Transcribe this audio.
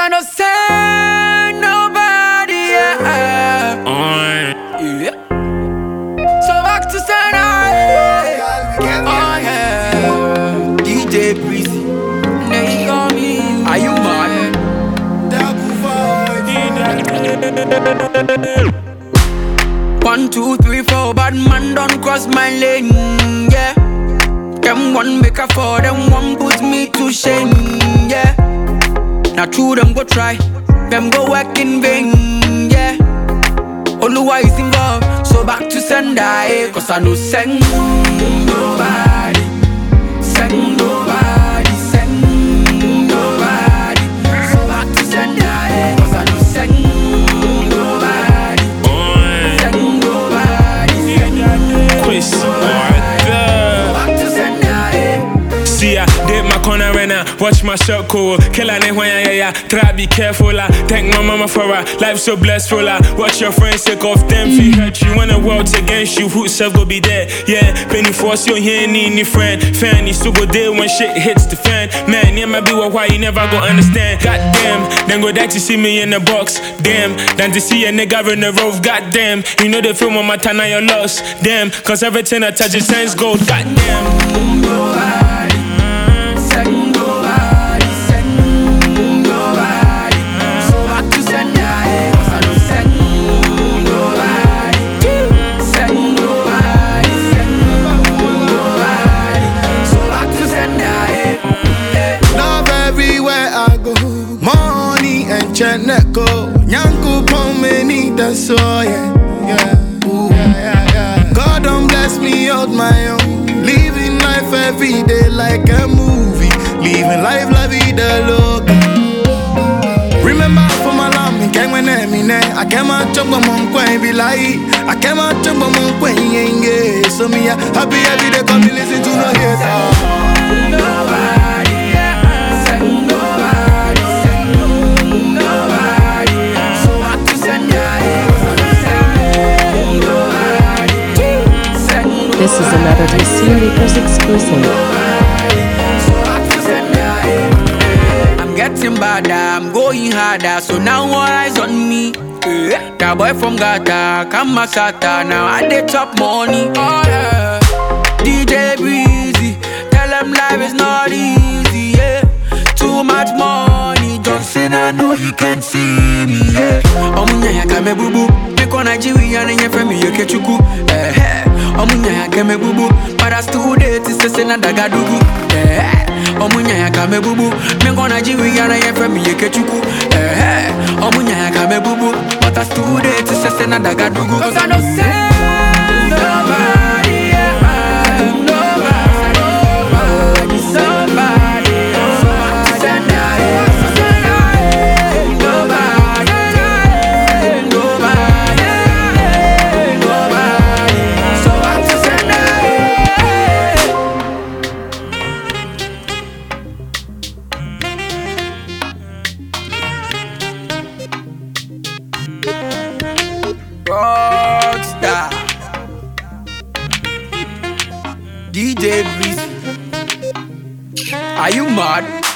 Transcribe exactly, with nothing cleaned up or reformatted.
I don't send nobody, yeah. Uh. yeah. So back to Senai. Oh yeah. D J Breezy, they call me. Are you mad? One, two, three, four, bad man don't cross my lane, yeah. Them one make a fall, them one put me to shame, yeah. Now true, them go try, them go work in vain, yeah. Oluwa is involved, so back to Sendai, cause I know send nobody, send nobody, send nobody. So back to Sendai, cause I know send nobody, send nobody, send nobody. So back to Sendai. See ya, dip my corner right now, watch my shirt cool. Kill a name when ya ya ya, try be careful la. Thank my mama for her, life so blessed for la. Watch your friends sick of them, feel hurt you. When the world's against you, who self go be there? Yeah, penny force you here, need any friend. Fan, you still go there when shit hits the fan. Man, yeah, might be why you never go understand. Goddamn, then go there to see me in the box. Damn, then to see a nigga in the road. Goddamn, you know the film on my time, now you're lost. Damn, cause everything I touch is sense gold. Goddamn. Send nobody, send nobody. So back to Sendai, cause I don't send nobody, send nobody, send nobody. So back to Sendai. Love everywhere I go, money and cheneko. Nyanku pomeni that's all, yeah, yeah, ooh, yeah, yeah, yeah. God don't bless me out my own, living life every day like a movie. Living life la vida loca. Remember for my love, me came when I mean I came out to my mom be like I came out to my mom yeah. So me happy every day come listen to no hater. Nobody, yeah. Send nobody, send nobody. So back to Sendai, send nobody, send. This is another D C Makers exclusive. I'm getting badder, I'm going harder, so now all eyes on me. Yeah. That boy from Gata, Kamasata, now I dey top money. Oh yeah. D J Breezy, tell them life is not easy, yeah. Too much money, Johnson, I know you can see me, yeah. Omunya ya kame bubu, piko Nigeria na nye frame ye kechuku, eh eh. Omunya ya kame bubu, para stude ti sese na dagadugu, eh eh. Omunya ya kame bubu, piko Nigeria na nye frame ye kechuku, eh eh. Omunya ya kame bubu, para stude ti sese na dagadugu. Cause I don't send nobody, yeah. Nobody, nobody, somebody. Rockstar D J Breezy, are you mad?